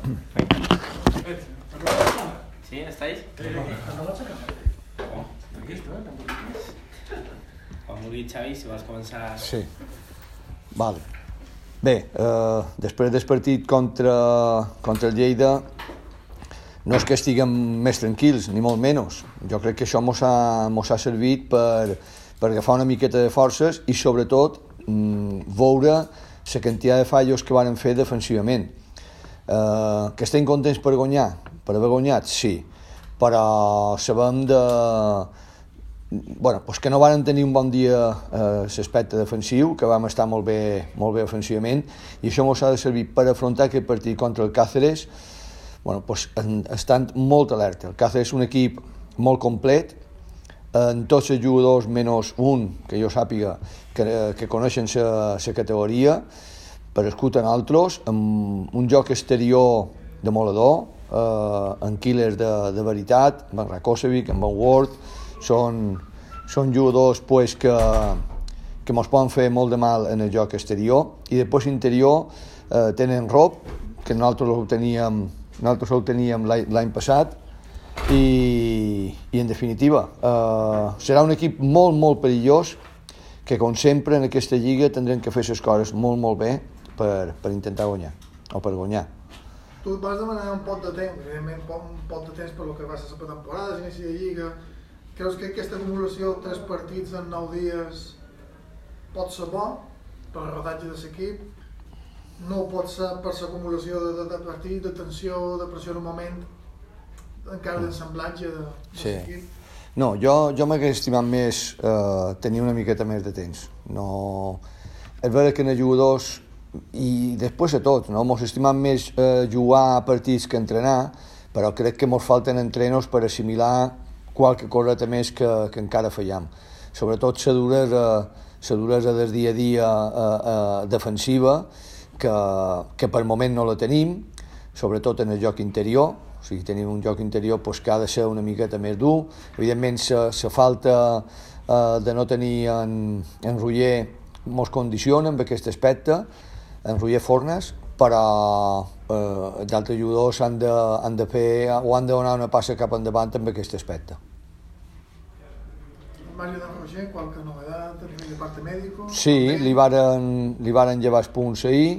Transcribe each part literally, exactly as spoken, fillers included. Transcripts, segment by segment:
¿Sí? ¿Estáis? Quan vulguis, Xavi, si vols començar... Sí. Vale. Bé, eh, després del partit contra, contra el Lleida no és que estiguem més tranquils, ni molt menys. Jo crec que això mos ha, mos ha servit per, per agafar una miqueta de forces i sobretot mm, veure la quantitat de fallos que varen fer defensivament. Eh, que estem contents per guanyar, per haver guanyat, sí, però sabem de... Bueno, doncs que no varen tenir un bon dia a eh, l'aspecte defensiu, que vam estar molt bé, molt bé ofensivament, i això ens ha de servir per afrontar aquest partit contra el Cáceres, bueno, doncs, en, estant molt alerta. El Cáceres és un equip molt complet, en tots els jugadors menys un, que jo sàpiga, que, que coneixen la categoria, per escut en altres, amb un joc exterior demoledor, eh, en killers de, de veritat, amb en Rakosevic, amb en Ward, són, són jugadors pues, que, que ens poden fer molt de mal en el joc exterior, i després interior eh, tenen Rob, que nosaltres ho teníem, nosaltres ho teníem l'any passat, i, i en definitiva eh, serà un equip molt molt perillós, que com sempre en aquesta lliga tindrem que fer les coses molt molt bé per, per intentar guanyar, o per guanyar. Tu et vas demanar un pot de temps, evidentment un pot de temps per lo que va ser la pretemporada, l'inici de lliga. Creus que aquesta acumulació de tres partits en nou dies pot ser bo per el rodatge de l'equip? No pot ser per l'acumulació de, de, de partits, de tensió, de pressió en un moment, encara d'ensemblatge de, de sí. l'equip? No, jo, jo m'hagués estimat més eh, tenir una miqueta més de temps. No... És vera que en els jugadors, i després a tots, no? M'hagués estimat més eh, jugar a partits que entrenar, però crec que ens falten entrenos per assimilar qualque coseta més que, que encara fallem. Sobretot la duresa, la duresa del dia a dia eh, eh, defensiva, que, que per moment no la tenim, sobretot en el joc interior. O sigui, tenim un joc interior pues, que ha de ser una miqueta més dur. Evidentment, la falta eh, de no tenir en, en Roger ens condiciona en aquest aspecte, en Roger Fornes, però eh, els altres jugadors han de, han de fer o han de donar una passa cap endavant en aquest aspecte. Mario de Roger, qualque novedat a nivell de parte mèdico? Sí, li varen, li varen llevar els punts ahir,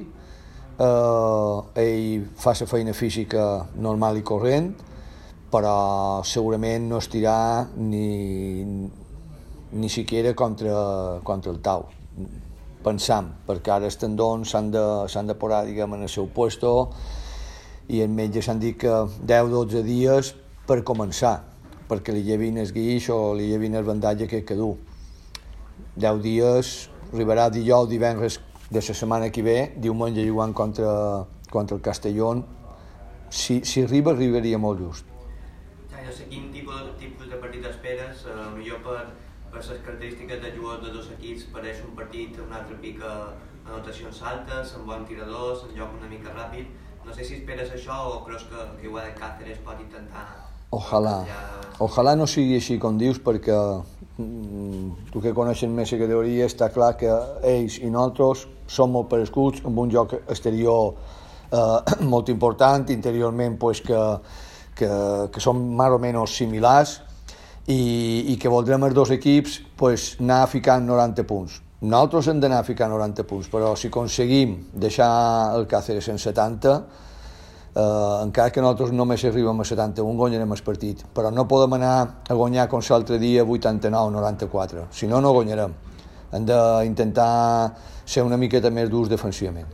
eh, ell fa la feina física normal i corrent, però segurament no estirà ni, ni siquiera contra, contra el tau. Pensam, perquè ara els tendons s'han de, s'han de posar, diguem, en el seu puesto, i els metges han dit que deu a dotze dies per començar, perquè li llevin el guix o li llevin el bandatge que que du. deu dies, arribarà dijous, divendres de la setmana que ve, diumenge jugant contra, contra el Castellón. Si, si arriba, arribaria molt just. Ja, no sé quin tipus, tipus de partit esperes, eh, millor per, per les característiques de jugadors de dos equips, pareix un partit, un altre pica anotacions altes, amb bons tiradors, en joc una mica ràpid. No sé si esperes això o creus que, que igual el Cáceres pot intentar... Ojalà, ojalà no sigui així com dius, perquè mm, tu que coneixes més la categoria està clar que ells i nosaltres som molt parescuts, amb un joc exterior eh, molt important, interiorment pues, que, que, que són més o menys similars, i, i que voldrem els dos equips pues, anar ficant noranta punts. Nosaltres hem d'anar ficant noranta punts, però si aconseguim deixar el Cáceres en setanta, Uh, encara que nosaltres només arribem a setanta-un, guanyarem el partit, però no podem anar a guanyar com l'altre dia vuitanta-nou noranta-quatre, si no, no guanyarem. Hem d'intentar ser una miqueta més durs defensivament.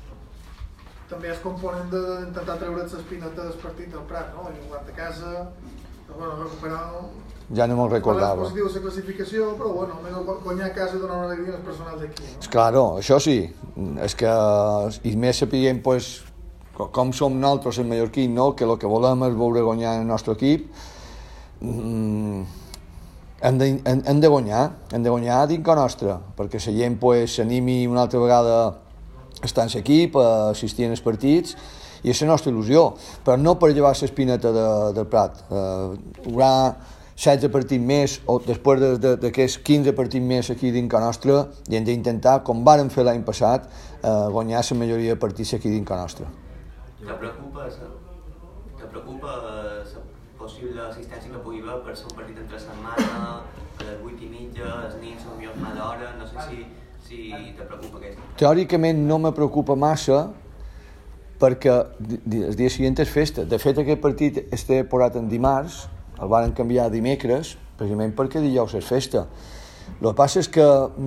També és component d'intentar treure't l'espineta del partit del Prat, no? Jugat a casa, bueno, recuperar... Ja no me'n recordava. És positiu la classificació, però bueno, almenys guanyar a casa i donar una alegria als personals d'aquí, no? És claro, això sí, és que i més sapiguem, pues, com som nosaltres en mallorquí, no? Que el que volem és veure guanyar el nostre equip, mm, hem, de, hem, hem de guanyar, hem de guanyar dins que nostre, perquè la gent pues, s'animi una altra vegada a estar en l'equip, a assistir als partits, i és la nostra il·lusió, però no per llevar l'espineta de, del Prat. Uh, hi haurà setze partits més, o després d'aquests quinze partits més aquí dins que nostre, i hem d'intentar, com vàrem fer l'any passat, uh, guanyar la majoria de partits aquí dins que nostre. Te preocupa, te preocupa la possible assistència que pugui haver per ser un partit entre setmana, a les vuit i mitja, els nits a millor mala hora, no sé si, si te preocupa aquest. Teòricament no me preocupa massa perquè el dia següent és festa. De fet, aquest partit està posat en dimarts, el van canviar a dimecres, precisament perquè dijous és festa. El que passa és que,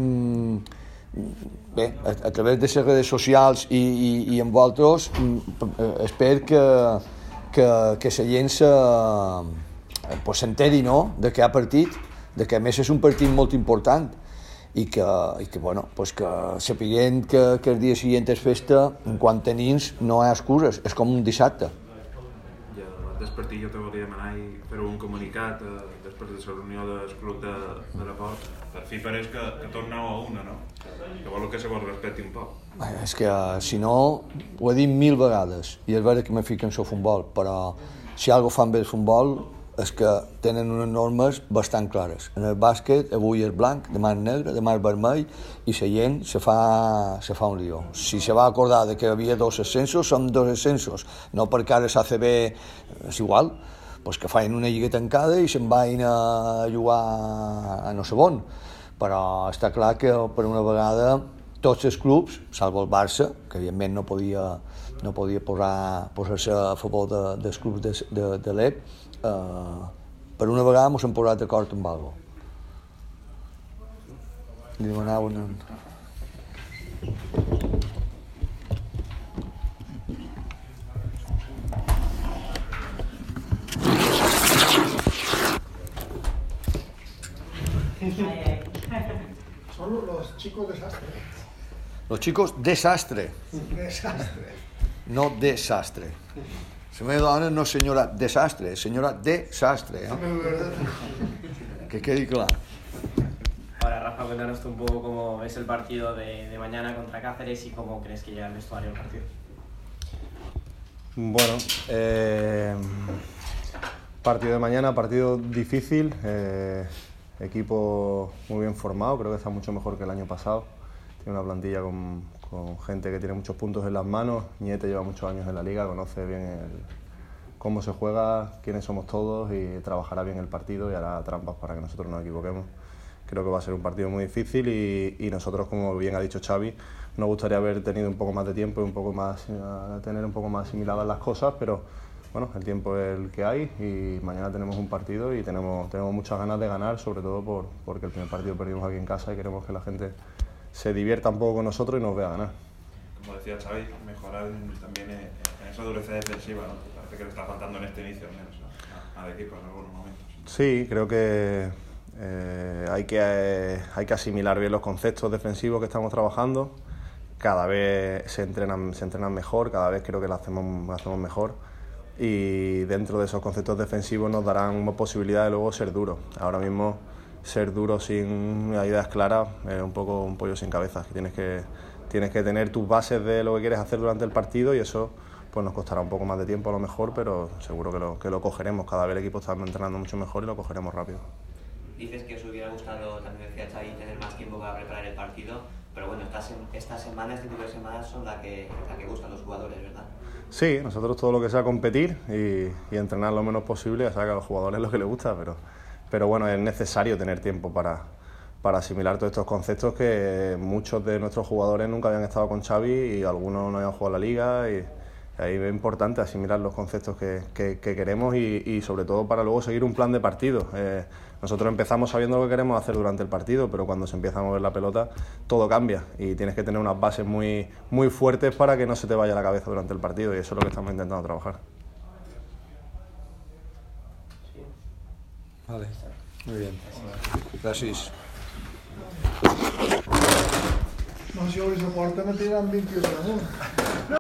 bé, a, a través de les redes socials i, i, i amb vosaltres, espero que, que, que la gent se, pues, s'enteri, no?, de que hi ha partit, de que a més és un partit molt important i que, i que, bueno, pues que sapiguem que, que el dia següent és festa, en quant a nins no hi ha excuses, és com un dissabte. Ja, després partit jo te volia demanar i fer un comunicat eh, després de la reunió del club de, de la Port. Per fi pareix que, que torneu a una, no? Que vol que se vos respecti un poc. És que, si no, ho he dit mil vegades, i és vera que me fico en el futbol, però si algo fan bé el futbol és que tenen unes normes bastant clares. En el bàsquet avui és blanc, demà és negre, demà és vermell, i la gent se fa, se fa un lío. Si se va acordar de que hi havia dos ascensos, són dos ascensos, no perquè ara s'ha de bé, és igual, pues que facin una lliga tancada i se'n vagin a jugar a no sé on. Però està clar que per una vegada tots els clubs, salvo el Barça, que evidentment no podia, no podia posar, posar-se a favor de, dels clubs de, de, de l'E P, eh, per una vegada ens hem posat d'acord amb alguna cosa. Li demanaven... Son los chicos desastre. Los chicos desastre. Desastre. No desastre. La meva dona no és senyora desastre, és senyora desastre. ¿eh? Que quede claro. Ahora, Rafa, cuéntanos tú un poco cómo ves el partido de, de mañana contra Cáceres y cómo crees que llega el vestuario del partido. Bueno, eh, partido de mañana, partido difícil, eh, equipo muy bien formado, creo que está mucho mejor que el año pasado. Tiene una plantilla con, con gente que tiene muchos puntos en las manos. Niete lleva muchos años en la liga, conoce bien el, cómo se juega, quiénes somos todos y trabajará bien el partido y hará trampas para que nosotros nos equivoquemos. Creo que va a ser un partido muy difícil y, y nosotros, como bien ha dicho Xavi, nos gustaría haber tenido un poco más de tiempo y un poco más, uh, tener un poco más asimiladas las cosas, pero bueno, el tiempo es el que hay y mañana tenemos un partido y tenemos, tenemos muchas ganas de ganar, sobre todo por, porque el primer partido perdimos aquí en casa y queremos que la gente se divierta un poco con nosotros y nos vea ganar. Como decía Xavi, mejorar también en, en esa dureza defensiva, ¿no? Parece que le está faltando en este inicio, al menos, al equipo en algunos momentos. Sí, creo que, eh, hay que eh, hay que asimilar bien los conceptos defensivos que estamos trabajando. Cada vez se entrenan, se entrenan mejor, cada vez creo que lo hacemos, lo hacemos mejor. Y dentro de esos conceptos defensivos nos darán posibilidad de luego ser duros. Ahora mismo ser duro sin ideas claras es un poco un pollo sin cabeza. Tienes que, tienes que tener tus bases de lo que quieres hacer durante el partido y eso pues nos costará un poco más de tiempo a lo mejor, pero seguro que lo, que lo cogeremos. Cada vez el equipo está entrenando mucho mejor y lo cogeremos rápido. Dices que os hubiera gustado, también decía Xavi, tener más tiempo para preparar el partido, pero bueno, estas, estas semanas, este tipo de semanas son las que, la que gustan los jugadores, ¿verdad? Sí, nosotros todo lo que sea competir y, y entrenar lo menos posible, ya sabes que a los jugadores es lo que les gusta, pero, pero bueno, es necesario tener tiempo para, para asimilar todos estos conceptos que muchos de nuestros jugadores nunca habían estado con Xavi y algunos no habían jugado la liga y ahí es importante asimilar los conceptos que, que, que queremos y, y sobre todo para luego seguir un plan de partido. Eh, nosotros empezamos sabiendo lo que queremos hacer durante el partido, pero cuando se empieza a mover la pelota todo cambia y tienes que tener unas bases muy, muy fuertes para que no se te vaya la cabeza durante el partido y eso es lo que estamos intentando trabajar. Vale, muy bien. Gràcies. No, si obris la porta me tiraran vint quilos damunt.